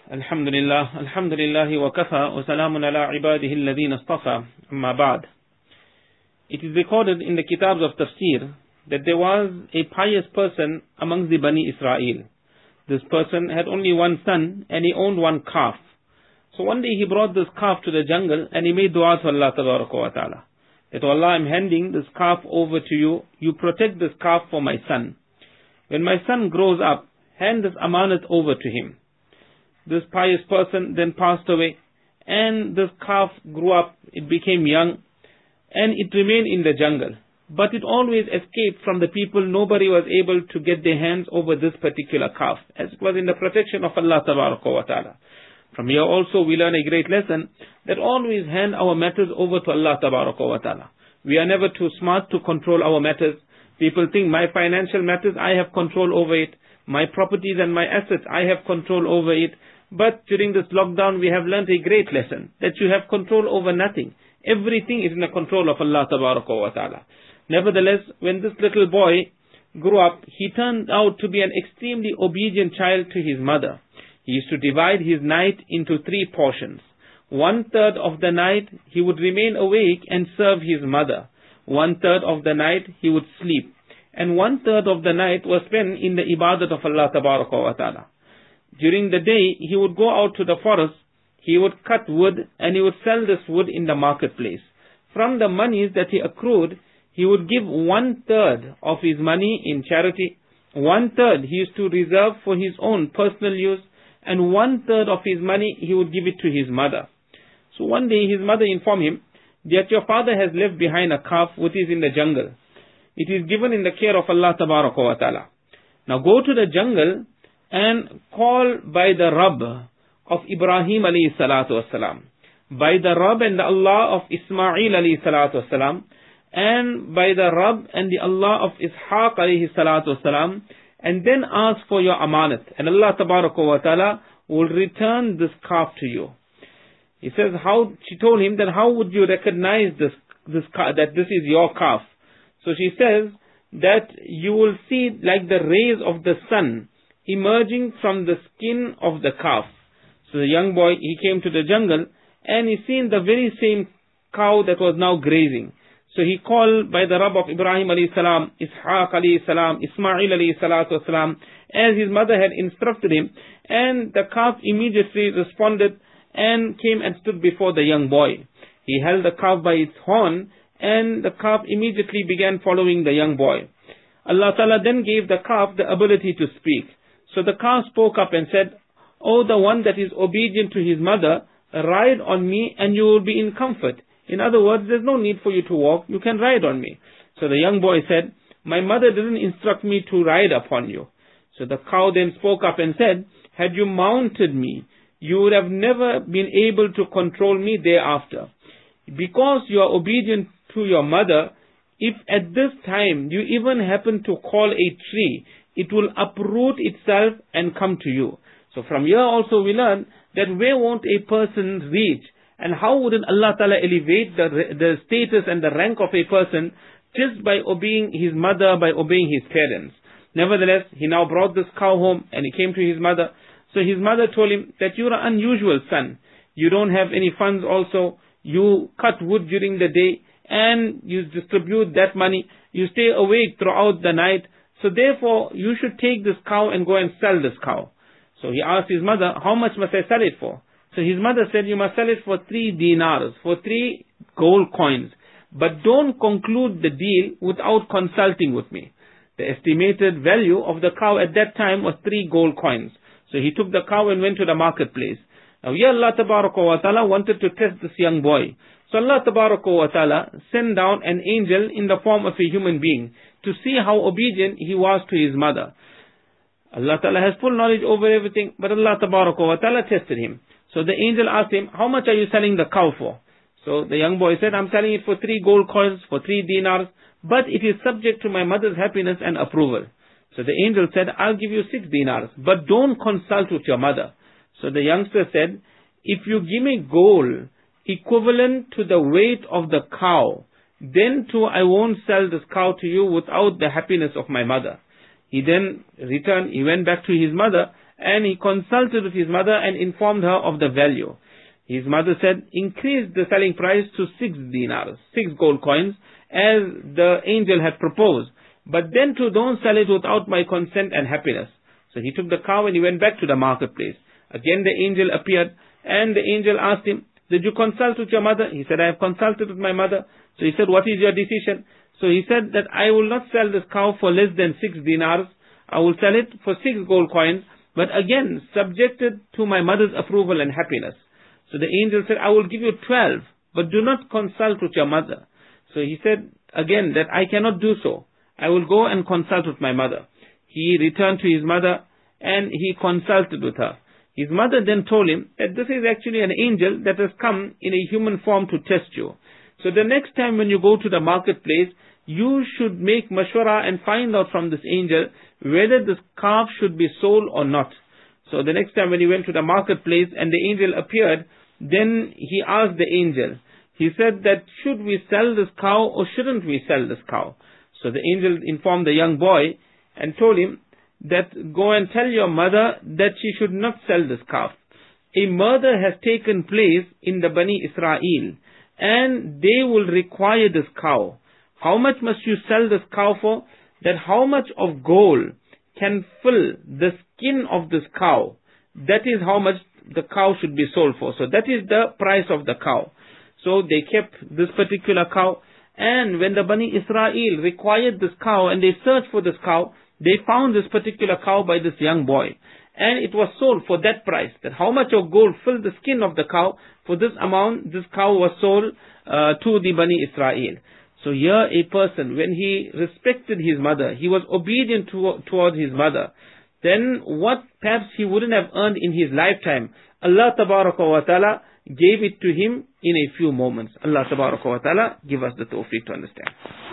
Alhamdulillah wa kafa wa salamun ala ibadihi alladhina istafa, amma ba'd. It is recorded in the kitabs of tafsir that there was a pious person amongst the Bani Israel. This person had only one son and he owned one calf. So one day he brought this calf to the jungle and he made dua to Allah tabaraka wa ta'ala. That, "Oh Allah, I'm handing this calf over to you. You protect this calf for my son. When my son grows up, hand this amanat over to him." This pious person then passed away, and this calf grew up, it became young, and it remained in the jungle. But it always escaped from the people. Nobody was able to get their hands over this particular calf, as it was in the protection of Allah tabaraka wa ta'ala. From here also we learn a great lesson, that always hand our matters over to Allah tabaraka wa ta'ala. We are never too smart to control our matters. People think my financial matters, I have control over it. My properties and my assets, I have control over it. But during this lockdown, we have learned a great lesson, that you have control over nothing. Everything is in the control of Allah tabaraka wa ta'ala. Nevertheless, when this little boy grew up, he turned out to be an extremely obedient child to his mother. He used to divide his night into 3 portions. 1/3 of the night, he would remain awake and serve his mother. 1/3 of the night, he would sleep. And 1/3 of the night was spent in the ibadat of Allah tabaraka wa ta'ala. During the day, he would go out to the forest, he would cut wood, and he would sell this wood in the marketplace. From the monies that he accrued, he would give 1/3 of his money in charity, 1/3 he used to reserve for his own personal use, and 1/3 of his money he would give it to his mother. So one day his mother informed him that your father has left behind a calf which is in the jungle. It is given in the care of Allah tabaraka wa ta'ala. Now go to the jungle and call by the Rabb of Ibrahim alayhi salatu wasalam, by the Rabb and the Allah of Ismail alayhi salatu wasalam, and by the Rabb and the Allah of Ishaq alayhi salatu wasalam, and then ask for your amanat, and Allah tabaraka wa ta'ala will return this calf to you. He says, she told him that how would you recognize this calf, that this is your calf? So she says that you will see like the rays of the sun emerging from the skin of the calf. So the young boy, he came to the jungle and he seen the very same cow that was now grazing. So he called by the Rabb of Ibrahim alayhi salam, Ishaq alayhi salam, Ismail alayhi salatu wasalam, as his mother had instructed him, and the calf immediately responded and came and stood before the young boy. He held the calf by its horn, and the calf immediately began following the young boy. Allah Ta'ala then gave the calf the ability to speak. So the calf spoke up and said, "Oh, the one that is obedient to his mother, ride on me and you will be in comfort. In other words, there's no need for you to walk, you can ride on me." So the young boy said, "My mother didn't instruct me to ride upon you." So the cow then spoke up and said, "Had you mounted me, you would have never been able to control me thereafter. Because you are obedient to your mother, if at this time you even happen to call a tree, it will uproot itself and come to you." So from here also we learn that where won't a person reach, and how wouldn't Allah Ta'ala elevate the status and the rank of a person just by obeying his mother, by obeying his parents. Nevertheless, he now brought this cow home and he came to his mother. So his mother told him that you're an unusual son. You don't have any funds also. You cut wood during the day and you distribute that money. You stay awake throughout the night. So therefore, you should take this cow and go and sell this cow. So he asked his mother, "How much must I sell it for?" So his mother said, "You must sell it for 3 dinars, for 3 gold coins. But don't conclude the deal without consulting with me." The estimated value of the cow at that time was 3 gold coins. So he took the cow and went to the marketplace. Now here Allah Tabaraka wa Ta'ala wanted to test this young boy. So Allah Tabaraka wa Ta'ala sent down an angel in the form of a human being to see how obedient he was to his mother. Allah Ta'ala has full knowledge over everything, but Allah Tabaraka wa Ta'ala tested him. So the angel asked him, "How much are you selling the cow for?" So the young boy said, "I'm selling it for 3 gold coins, for 3 dinars, but it is subject to my mother's happiness and approval." So the angel said, "I'll give you 6 dinars, but don't consult with your mother." So the youngster said, "If you give me gold equivalent to the weight of the cow, then too I won't sell this cow to you without the happiness of my mother." He then returned, he went back to his mother and he consulted with his mother and informed her of the value. His mother said, increase the selling price to 6 dinars, 6 gold coins, as the angel had proposed. But then too, don't sell it without my consent and happiness. So he took the cow and he went back to the marketplace. Again the angel appeared, and the angel asked him, did you consult with your mother? He said, I have consulted with my mother. So he said, what is your decision? So he said that I will not sell this cow for less than 6 dinars. I will sell it for 6 gold coins, but again, subjected to my mother's approval and happiness. So the angel said, I will give you 12, but do not consult with your mother. So he said again that I cannot do so. I will go and consult with my mother. He returned to his mother and he consulted with her. His mother then told him that this is actually an angel that has come in a human form to test you. So the next time when you go to the marketplace, you should make mashwara and find out from this angel whether this calf should be sold or not. So the next time when he went to the marketplace and the angel appeared, then he asked the angel. He said that should we sell this cow or shouldn't we sell this cow? So the angel informed the young boy and told him that go and tell your mother that she should not sell this calf. A murder has taken place in the Bani Israel and they will require this cow. How much must you sell this cow for? That how much of gold can fill the skin of this cow. That is how much the cow should be sold for. So that is the price of the cow. So they kept this particular cow, and when the Bani Israel required this cow and they searched for this cow, they found this particular cow by this young boy. And it was sold for that price. That how much of gold filled the skin of the cow, for this amount this cow was sold to the Bani Israel. So here a person, when he respected his mother, he was obedient towards his mother, then what perhaps he wouldn't have earned in his lifetime, Allah Tabaraka wa Ta'ala gave it to him in a few moments. Allah Tabaraka wa Ta'ala give us the tawfiq to understand.